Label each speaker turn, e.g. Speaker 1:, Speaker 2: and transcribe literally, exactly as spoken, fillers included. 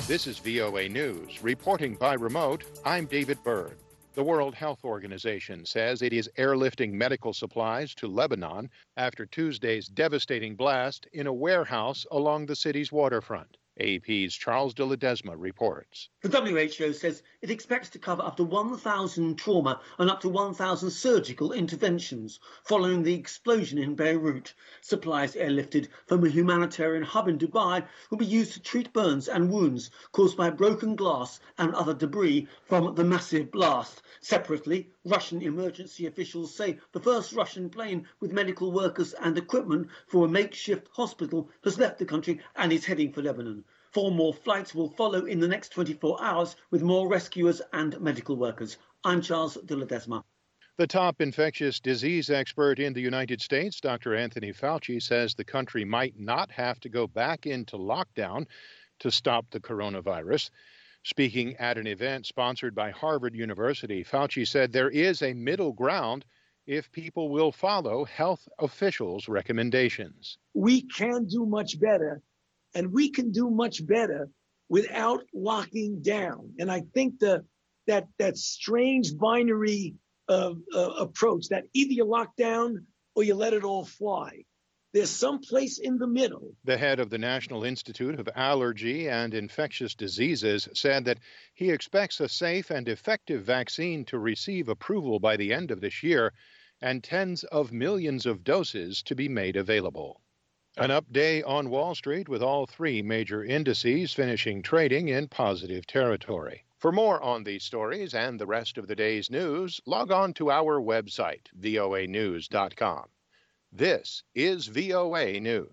Speaker 1: This is V O A News. Reporting by remote, I'm David Byrd. The World Health Organization says it is airlifting medical supplies to Lebanon after Tuesday's devastating blast in a warehouse along the city's waterfront. A P's Charles de Ledesma reports.
Speaker 2: The W H O says it expects to cover up to one thousand trauma and up to one thousand surgical interventions following the explosion in Beirut. Supplies airlifted from a humanitarian hub in Dubai will be used to treat burns and wounds caused by broken glass and other debris from the massive blast. Separately, Russian emergency officials say the first Russian plane with medical workers and equipment for a makeshift hospital has left the country and is heading for Lebanon. Four more flights will follow in the next twenty-four hours with more rescuers and medical workers. I'm Charles de Ledesma.
Speaker 1: The top infectious disease expert in the United States, Doctor Anthony Fauci, says the country might not have to go back into lockdown to stop the coronavirus. Speaking at an event sponsored by Harvard University, Fauci said there is a middle ground if people will follow health officials' recommendations.
Speaker 3: We can do much better, and we can do much better without locking down. And I think the that that strange binary uh, uh, approach that either you lock down or you let it all fly. There's some place in the middle.
Speaker 1: The head of the National Institute of Allergy and Infectious Diseases said that he expects a safe and effective vaccine to receive approval by the end of this year and tens of millions of doses to be made available. An up day on Wall Street with all three major indices finishing trading in positive territory. For more on these stories and the rest of the day's news, log on to our website, V O A news dot com. This is V O A News.